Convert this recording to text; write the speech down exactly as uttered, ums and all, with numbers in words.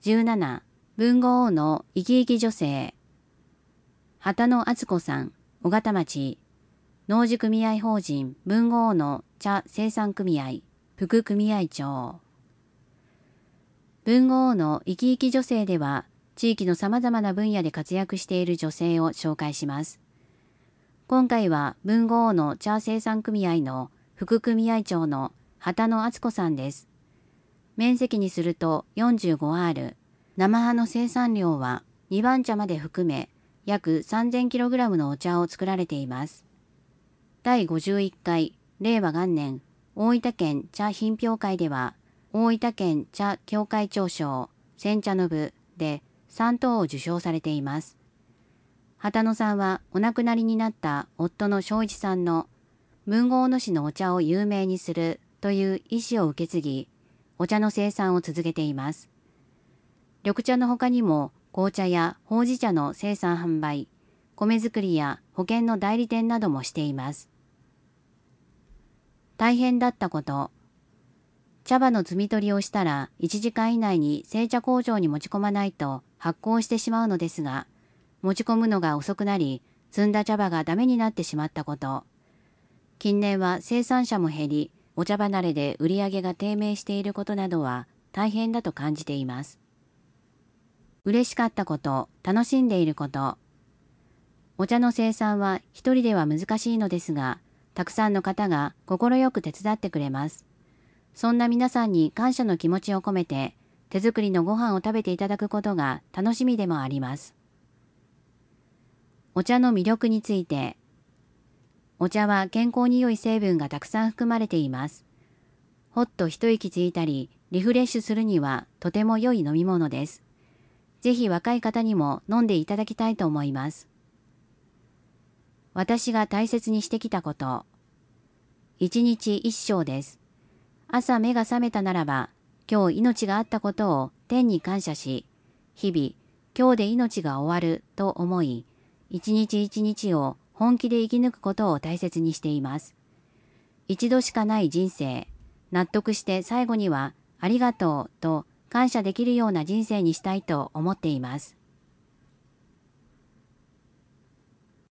じゅうなな、豊後大野生き生き女性。畑野敦子さん、小形町。農事組合法人豊後大野茶生産組合副組合長。豊後大野生き生き女性では、地域の様々な分野で活躍している女性を紹介します。今回は豊後大野茶生産組合の副組合長の畑野敦子さんです。面積にすると よんじゅうごアール、生葉の生産量はにばん茶まで含め約 さんぜんキログラム のお茶を作られています。だいごじゅういっかい令和元年大分県茶品評会では、大分県茶協会長賞煎茶の部でさんとうを受賞されています。畑野さんはお亡くなりになった夫の正一さんの豊後大野市のお茶を有名にするという意思を受け継ぎ、お茶の生産を続けています。緑茶の他にも紅茶やほうじ茶の生産販売、米作りや保険の代理店などもしています。大変だったこと。茶葉の摘み取りをしたらいちじかん以内に製茶工場に持ち込まないと発酵してしまうのですが、持ち込むのが遅くなり、摘んだ茶葉がダメになってしまったこと。近年は生産者も減り、お茶離れで売り上げが低迷していることなどは大変だと感じています。嬉しかったこと、楽しんでいること。お茶の生産は一人では難しいのですが、たくさんの方が快く手伝ってくれます。そんな皆さんに感謝の気持ちを込めて、手作りのご飯を食べていただくことが楽しみでもあります。お茶の魅力について。お茶は健康に良い成分がたくさん含まれています。ほっと一息ついたり、リフレッシュするにはとても良い飲み物です。ぜひ若い方にも飲んでいただきたいと思います。私が大切にしてきたこと。一日一生です。朝目が覚めたならば、今日命があったことを天に感謝し、日々、今日で命が終わると思い、一日一日を本気で生き抜くことを大切にしています。一度しかない人生、納得して最後にはありがとうと感謝できるような人生にしたいと思っています。